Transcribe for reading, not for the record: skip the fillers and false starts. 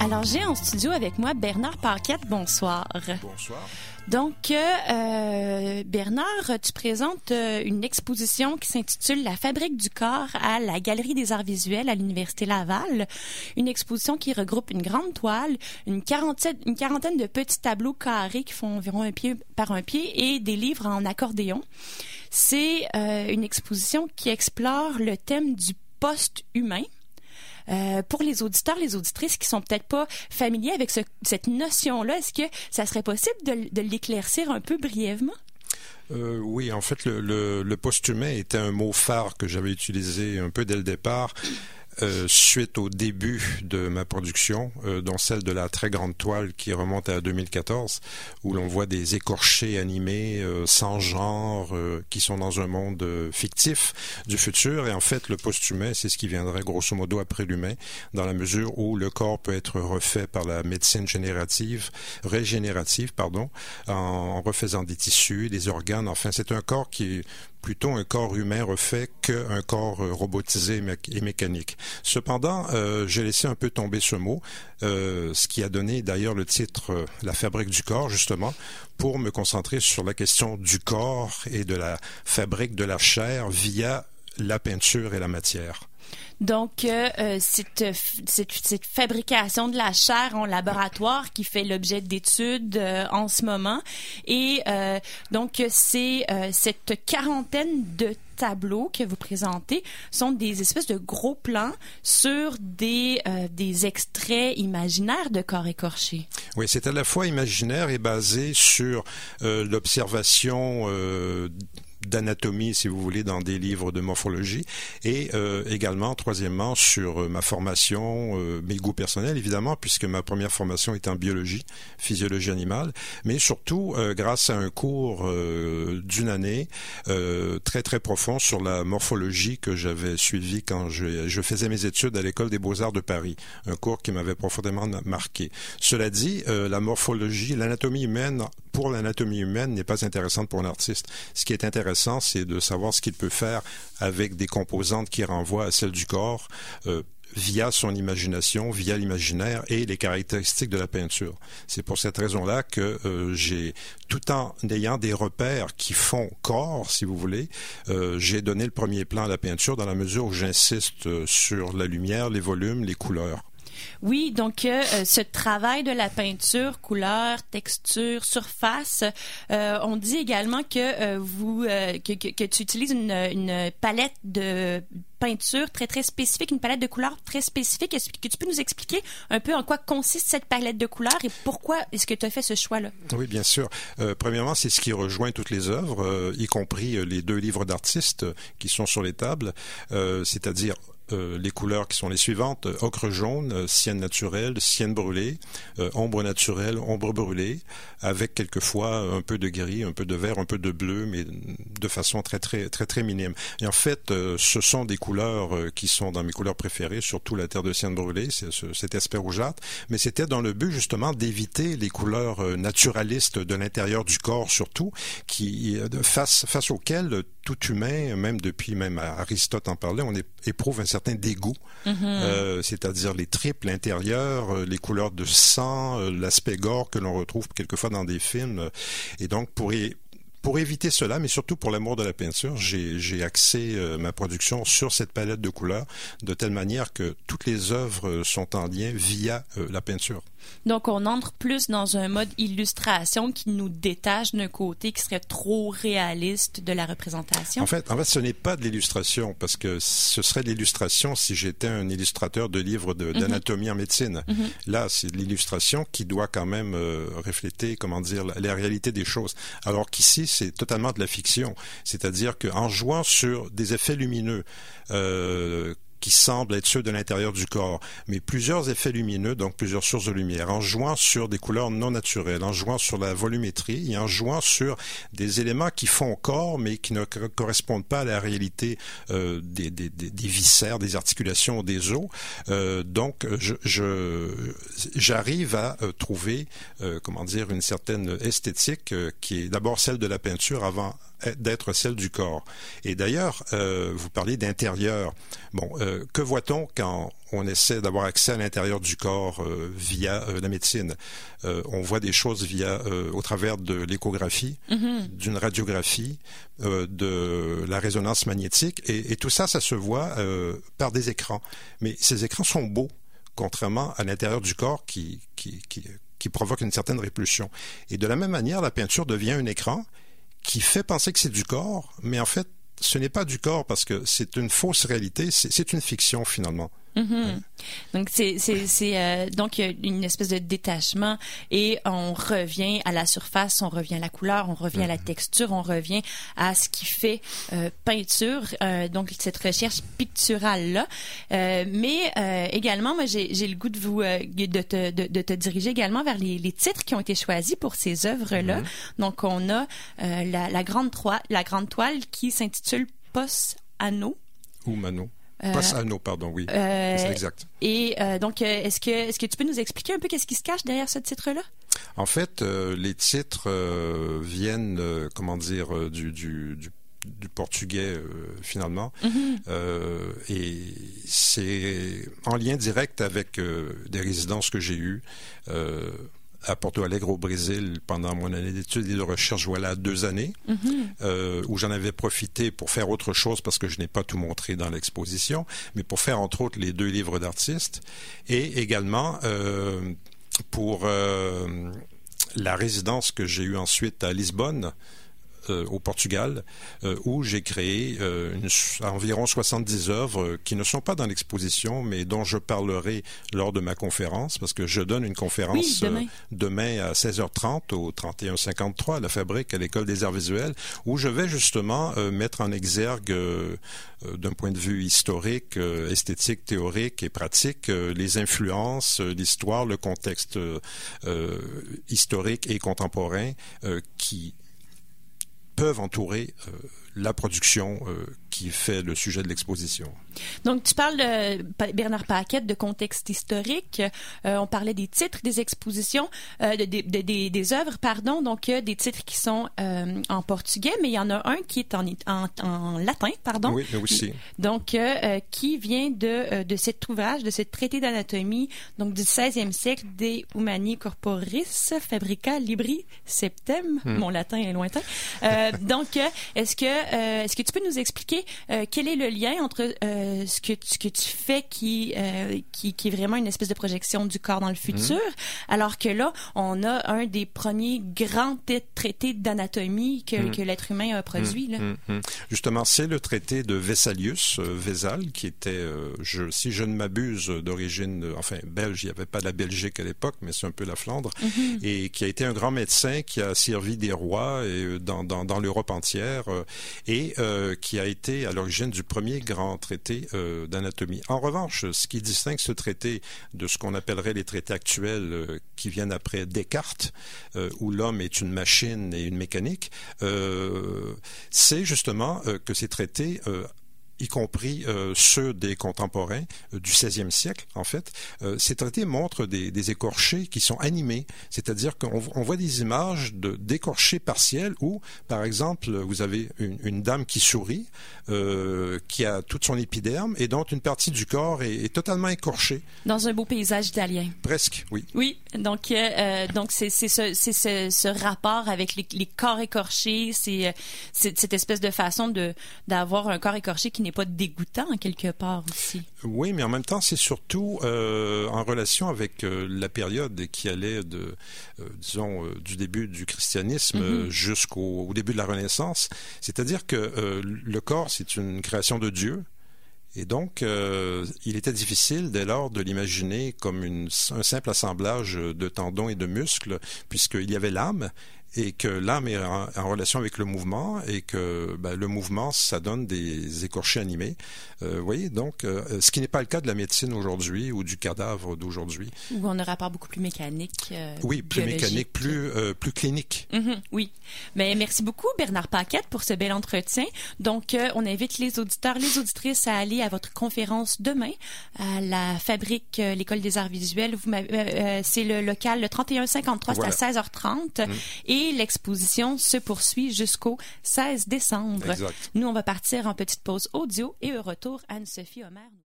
Alors, j'ai en studio avec moi Bernard Paquette. Bonsoir. Bonsoir. Donc, Bernard, tu présentes une exposition qui s'intitule La fabrique du corps à la Galerie des arts visuels à l'Université Laval. Une exposition qui regroupe une grande toile, une quarantaine de petits tableaux carrés qui font environ 1 pied par 1 pied et des livres en accordéon. C'est une exposition qui explore le thème du post-humain. Pour les auditeurs, les auditrices qui sont peut-être pas familiers avec cette notion-là, est-ce que ça serait possible de l'éclaircir un peu brièvement? Oui, en fait, le post-humain était un mot phare que j'avais utilisé un peu dès le départ. Suite au début de ma production, dont celle de la très grande toile qui remonte à 2014, où l'on voit des écorchés animés sans genre qui sont dans un monde fictif du futur. Et en fait, le post-humain, c'est ce qui viendrait grosso modo après l'humain, dans la mesure où le corps peut être refait par la médecine régénérative, en refaisant des tissus, des organes. Enfin, c'est un corps qui est plutôt un corps humain refait qu'un corps robotisé et mécanique. Cependant, j'ai laissé un peu tomber ce mot, ce qui a donné d'ailleurs le titre « La fabrique du corps », justement, pour me concentrer sur la question du corps et de la fabrique de la chair via la peinture et la matière. Donc, cette fabrication de la chair en laboratoire qui fait l'objet d'études en ce moment. Et donc, c'est cette quarantaine de tableaux que vous présentez sont des espèces de gros plans sur des extraits imaginaires de corps écorchés. Oui, c'est à la fois imaginaire et basé sur l'observation d'anatomie, si vous voulez, dans des livres de morphologie, et également, troisièmement, sur ma formation, mes goûts personnels, évidemment, puisque ma première formation est en biologie, physiologie animale, mais surtout grâce à un cours d'une année très, très profond sur la morphologie que j'avais suivi quand je faisais mes études à l'École des Beaux-Arts de Paris, un cours qui m'avait profondément marqué. Cela dit, la morphologie, l'anatomie humaine, pour l'anatomie humaine, n'est pas intéressante pour un artiste. Ce qui est intéressant, c'est de savoir ce qu'il peut faire avec des composantes qui renvoient à celles du corps via son imagination, via l'imaginaire et les caractéristiques de la peinture. C'est pour cette raison-là que tout en ayant des repères qui font corps, si vous voulez, j'ai donné le premier plan à la peinture dans la mesure où j'insiste sur la lumière, les volumes, les couleurs. Oui, donc ce travail de la peinture, couleur, texture, surface, on dit également que que tu utilises une palette de peinture très, très spécifique, une palette de couleurs très spécifique. Est-ce que tu peux nous expliquer un peu en quoi consiste cette palette de couleurs et pourquoi est-ce que tu as fait ce choix-là? Oui, bien sûr. Premièrement, c'est ce qui rejoint toutes les œuvres, y compris les 2 livres d'artistes qui sont sur les tables, c'est-à-dire les couleurs qui sont les suivantes: ocre jaune, sienne naturelle, sienne brûlée, ombre naturelle, ombre brûlée, avec quelquefois un peu de gris, un peu de vert, un peu de bleu, mais de façon très, très, très, très minime. Et en fait, ce sont des couleurs qui sont dans mes couleurs préférées, surtout la terre de sienne brûlée, cet aspect rougeâtre, mais c'était dans le but justement d'éviter les couleurs naturalistes de l'intérieur du corps, surtout, face auxquelles tout humain, même Aristote en parlait, on éprouve un certain dégoût, c'est-à-dire les tripes, l'intérieur, les couleurs de sang, l'aspect gore que l'on retrouve quelquefois dans des films. Et donc, pour éviter cela, mais surtout pour l'amour de la peinture, j'ai axé ma production sur cette palette de couleurs de telle manière que toutes les œuvres sont en lien via la peinture. Donc, on entre plus dans un mode illustration qui nous détache d'un côté qui serait trop réaliste de la représentation. En fait, ce n'est pas de l'illustration, parce que ce serait de l'illustration si j'étais un illustrateur de livres d'anatomie en médecine. Là, c'est de l'illustration qui doit quand même refléter, la réalité des choses. Alors qu'ici, c'est totalement de la fiction. C'est-à-dire qu'en jouant sur des effets lumineux, qui semblent être ceux de l'intérieur du corps, mais plusieurs effets lumineux, donc plusieurs sources de lumière, en jouant sur des couleurs non naturelles, en jouant sur la volumétrie et en jouant sur des éléments qui font corps, mais qui ne correspondent pas à la réalité des viscères, des articulations, des os. Donc, j'arrive à trouver, une certaine esthétique qui est d'abord celle de la peinture avant d'être celle du corps. Et d'ailleurs, vous parlez d'intérieur. Bon, que voit-on quand on essaie d'avoir accès à l'intérieur du corps via la médecine? On voit des choses au travers de l'échographie, d'une radiographie, de la résonance magnétique, et tout ça, ça se voit par des écrans. Mais ces écrans sont beaux, contrairement à l'intérieur du corps qui provoque une certaine répulsion. Et de la même manière, la peinture devient un écran qui fait penser que c'est du corps, mais en fait, ce n'est pas du corps parce que c'est une fausse réalité, c'est une fiction finalement. Mm-hmm. Donc donc une espèce de détachement et on revient à la surface, on revient à la couleur, on revient à la texture, on revient à ce qui fait peinture. Donc cette recherche picturale là, mais également moi j'ai le goût de vous de te diriger également vers les titres qui ont été choisis pour ces œuvres là. Donc on a la grande toile qui s'intitule Pos Anno ou Mano. Pos Anno, pardon, oui, c'est exact. Et donc, est-ce que tu peux nous expliquer un peu qu'est-ce qui se cache derrière ce titre-là? En fait, les titres viennent, du portugais finalement, et c'est en lien direct avec des résidences que j'ai eues à Porto Alegre au Brésil pendant mon année d'études et de recherche, voilà 2 années, où j'en avais profité pour faire autre chose parce que je n'ai pas tout montré dans l'exposition, mais pour faire entre autres les 2 livres d'artistes et également pour la résidence que j'ai eue ensuite à Lisbonne, au Portugal, où j'ai créé environ 70 œuvres qui ne sont pas dans l'exposition, mais dont je parlerai lors de ma conférence, parce que je donne une conférence demain à 16h30 au 3153 à la Fabrique, à l'École des arts visuels, où je vais justement mettre en exergue d'un point de vue historique, esthétique, théorique et pratique, les influences, l'histoire, le contexte historique et contemporain qui peuvent entourer la production qui fait le sujet de l'exposition. Donc, tu parles, Bernard Paquette, de contexte historique. On parlait des titres des expositions, des œuvres, pardon. Donc, des titres qui sont en portugais, mais il y en a un qui est en latin, pardon. Oui, mais aussi. Donc, qui vient de cet ouvrage, de ce traité d'anatomie, donc du 16e siècle, De Humani Corporis Fabrica Libri Septem. Mon latin est lointain. Donc, est-ce que tu peux nous expliquer quel est le lien entre ce que tu fais qui est vraiment une espèce de projection du corps dans le futur, alors que là, on a un des premiers grands traités d'anatomie que l'être humain a produit. Là. Justement, c'est le traité de Vesalius, Vesal, qui était, si je ne m'abuse, d'origine, belge. Il n'y avait pas la Belgique à l'époque, mais c'est un peu la Flandre, et qui a été un grand médecin qui a servi des rois et dans l'Europe entière, et qui a été à l'origine du premier grand traité d'anatomie. En revanche, ce qui distingue ce traité de ce qu'on appellerait les traités actuels qui viennent après Descartes, où l'homme est une machine et une mécanique, c'est justement que ces traités y compris ceux des contemporains du XVIe siècle, en fait. Ces traités montrent des écorchés qui sont animés, c'est-à-dire qu'on voit des images d'écorchés partiels où, par exemple, vous avez une dame qui sourit, qui a toute son épiderme et dont une partie du corps est totalement écorchée. Dans un beau paysage italien. Presque, oui. Oui, donc c'est ce rapport avec les corps écorchés, c'est cette espèce de façon d'avoir un corps écorché qui n'est pas dégoûtant en quelque part aussi. Oui, mais en même temps, c'est surtout en relation avec la période qui allait du début du christianisme jusqu'au début de la Renaissance. C'est-à-dire que le corps, c'est une création de Dieu. Et donc, il était difficile dès lors de l'imaginer comme un simple assemblage de tendons et de muscles, puisqu'il y avait l'âme, et que l'âme est en relation avec le mouvement, et que le mouvement, ça donne des écorchés animés. Vous voyez, donc, ce qui n'est pas le cas de la médecine aujourd'hui ou du cadavre d'aujourd'hui. Où on a un rapport beaucoup plus mécanique. Oui, plus mécanique, plus clinique. Oui. Mais merci beaucoup, Bernard Paquette, pour ce bel entretien. Donc, on invite les auditeurs, les auditrices à aller à votre conférence demain à la Fabrique, l'École des arts visuels. C'est le local, le 3153, voilà. C'est à 16h30. Et Et l'exposition se poursuit jusqu'au 16 décembre. Exact. Nous, on va partir en petite pause audio et au retour, Anne-Sophie Homer.